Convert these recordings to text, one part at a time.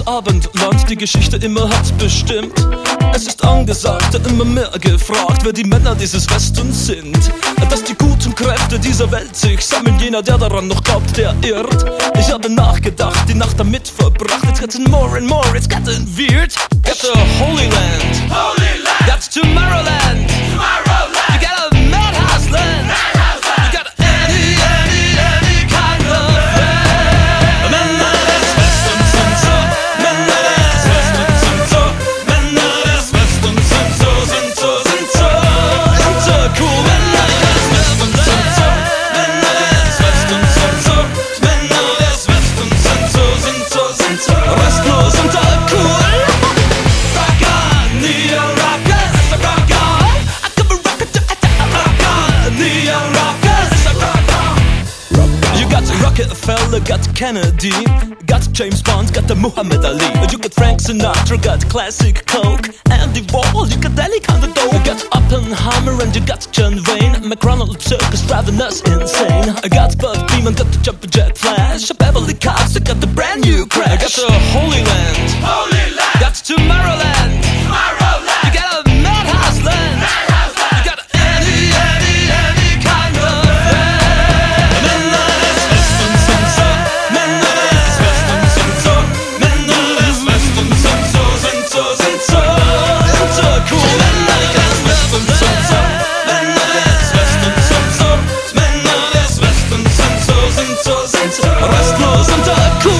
das Abendland die Geschichte immer hat bestimmt. Es ist angesagt, immer mehr gefragt, wer die Männer dieses Westens sind. Dass die guten Kräfte dieser Welt sich sammeln, jener, der daran noch glaubt, der irrt. Ich habe nachgedacht, die Nacht damit verbracht. It's getting more and more, it's getting weird. Get the Holy Land, Holy Land. That's Tomorrowland, Tomorrowland. You got a Madhouse Land, Madhouse Land. You got any kind of land. Männer des Westens sind so, Männer des Westens sind so, Männer des Westens sind so, sind so, sind so, sind so cool. Männer des Westens sind so, Männer des Westens sind so, Männer des Westens sind so, sind so, sind so, restlos und cool. Rock on, Neon Rockers, rock on. I come a rock on, Neon Rockers, rock on. You got Rockefeller, got Kennedy, got James Bond, got the Muhammad Ali. You got Frank Sinatra, got classic Coke, Andy Warhol, you got any kind of dough. You got Oppenheimer and you got John Wayne, McDonald circus driving us insane. I got Bud Beeman, got the Jumper Jet Flash, Beverly Cops, I got the brand new Crash. I got the Holy Land, Holy Land. got Tomorrowland, Tomorrowland. you got a Madhouse Land, Madhouse Land. you got any kind of land. Männer des Westens sind so, Männer des Westens sind so, Männer des Westens sind so, sind so, sind so, sind so cool. Männer des Westens sind so, Männer des Westens sind so, Männer des Westens sind so, sind so, sind so, restlos und cool.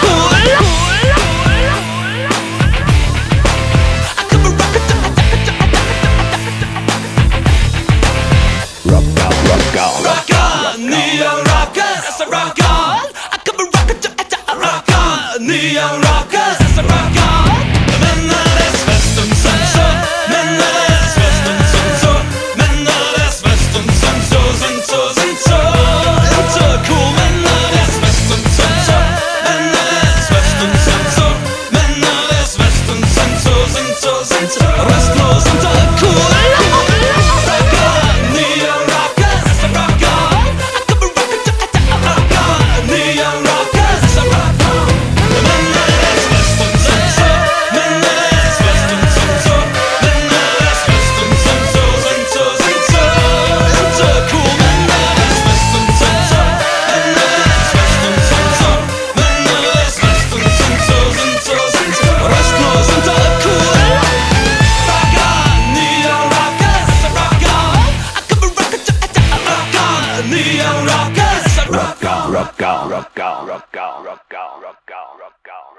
Rock on, Neon Rockers, that's a rock on. I come a rock on, Neon Rockers, that's a rock on. Männer des Westens sind so, Männer des Westens sind so, Männer des Westens sind so, sind so, sind so, sind so cool. Männer des Westens sind so, Männer des Westens sind so, Männer des Westens sind so, sind so, sind so, restlos und cool. Rock on, Neon Rockers, that's a rock on. I come a rock on, Neon Rockers, that's a rock on. Männer des Westens sind so, Männer des Westens sind so, Männer des Westens sind so, sind so, sind so, sind so cool. Männer des Westens sind so, Männer des Westens sind so, Männer des Westens sind so, sind so, sind so, restlos und cool. Rock on, Neon Rockers, that's a rock on. I come a rock on, Neon Rockers, that's a rock on. Rock on, rock on, rock on, rock on, rock on, rock on, rock on.